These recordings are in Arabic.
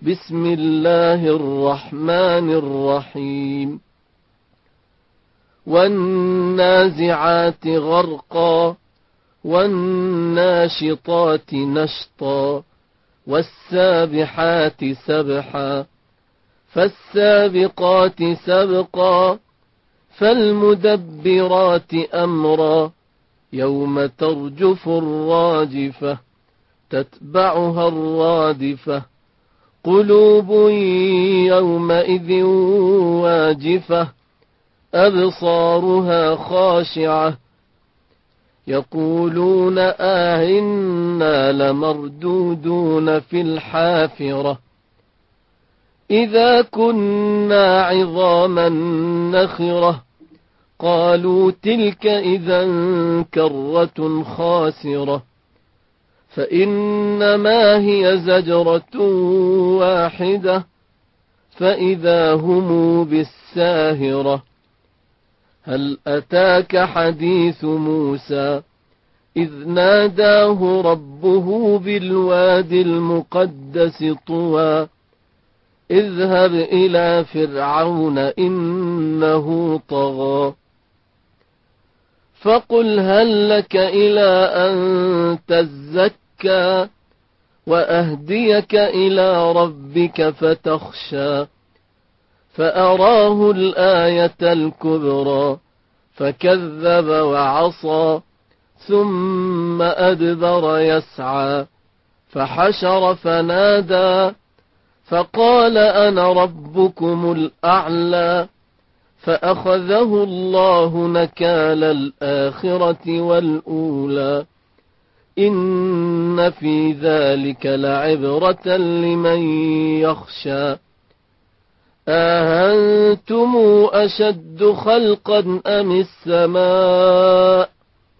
بسم الله الرحمن الرحيم والنازعات غرقا والناشطات نشطا والسابحات سبحا فالسابقات سبقا فالمدبرات أمرا يوم ترجف الراجفة تتبعها الرادفة قلوب يومئذ واجفة أبصارها خاشعة يقولون أئنا لمردودون في الحافرة إذا كنا عظاما نخرة قالوا تلك إذا كرة خاسرة فإنما هي زجرة واحدة فإذا هم بالساهرة هل أتاك حديث موسى إذ ناداه ربه بالواد المقدس طوى اذهب إلى فرعون إنه طغى فقل هل لك إلى أن تزكى وأهديك إلى ربك فتخشى فأراه الآية الكبرى فكذب وعصى ثم أدبر يسعى فحشر فنادى فقال أنا ربكم الأعلى فأخذه الله نكال الآخرة والأولى إن في ذلك لعبرة لمن يخشى أأنتم أشد خلقا أم السماء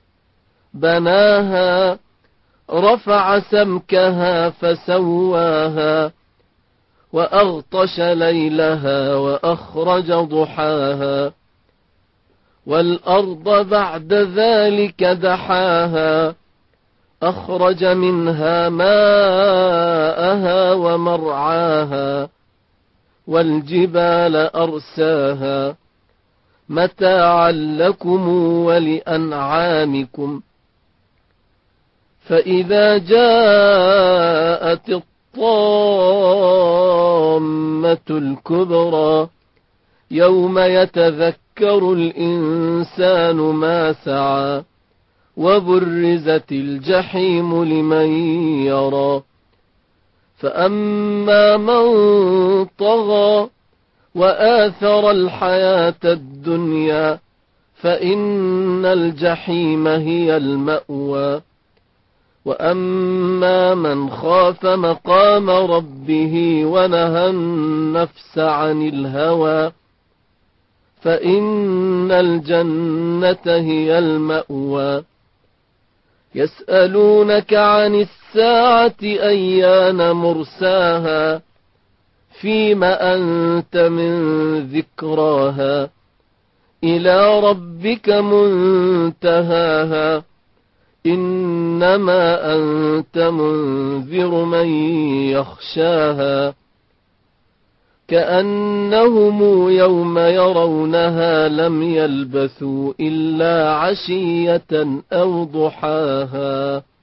بناها رفع سمكها فسواها وأغطش ليلها وأخرج ضحاها والأرض بعد ذلك دحاها أخرج منها ماءها ومرعاها والجبال أرساها متاعا لكم ولأنعامكم فإذا جاءت الطامة الكبرى يوم يتذكر الإنسان ما سعى وبرزت الجحيم لمن يرى فأما من طغى وآثر الحياة الدنيا فإن الجحيم هي المأوى وأما من خاف مقام ربه ونهى النفس عن الهوى فإن الجنة هي المأوى يسألونك عن الساعة أيان مرساها فيم أنت من ذكراها إلى ربك منتهاها إنما أنت منذر من يخشاها كأنهم يوم يرونها لم يلبثوا إلا عشية أو ضحاها.